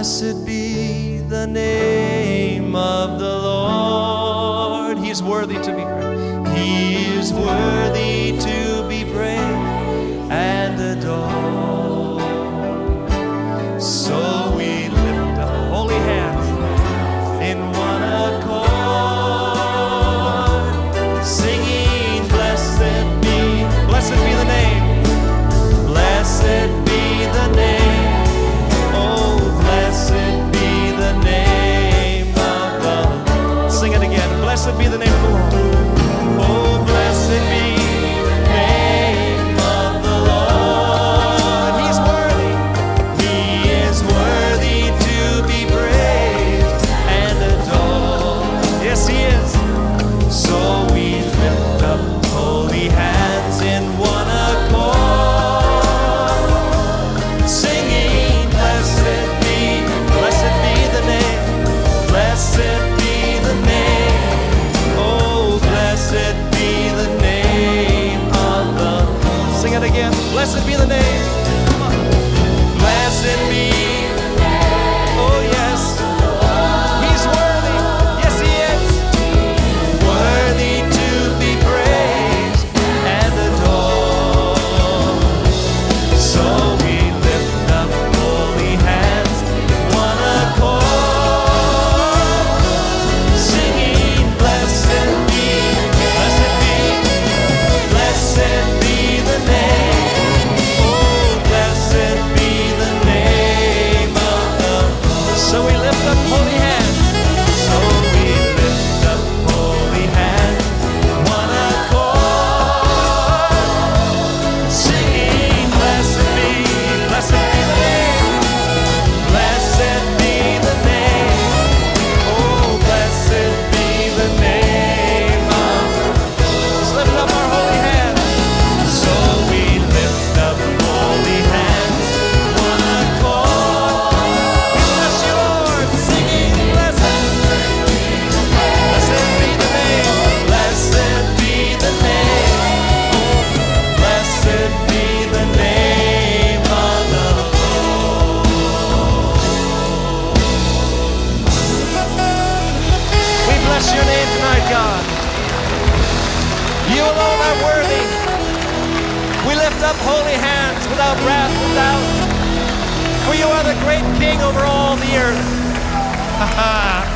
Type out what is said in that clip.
Blessed be the name of the Lord. He is worthy to be praised. He is worthy to be praised and adored. So we lift up holy hands in one accord, singing, blessed be the name, blessed be the name. Oh, blessed be the name of the Lord. Sing it again. Blessed be the name of the Lord. Oh, blessed be the name of the Lord. He's worthy. He is worthy to be praised and adored. Yes, He is. So we lift up holy hands in one accord, singing, blessed be the name, blessed be the name, oh, blessed be the name of the Lord. Sing it again, blessed be the name, blessed be, oh yes, He's worthy, yes He is, worthy to be praised and adored. So we lift up holy hands, one accord, singing, blessed be the name, oh, blessed be the name of the Lord. So we lift up holy hands, so we lift up holy hands, one accord, singing, blessed be the name, blessed be the name, oh, blessed be the name of the Lord. Let's lift up our holy hands. So we lift up holy hands, one accord. We bless you, Lord, singing, blessed be the name, blessed be the name, oh, blessed be the name of the Lord. We bless your name tonight, God. You alone are worthy. We lift up holy hands without wrath, without, for you are the great King over all the earth. Ha ha.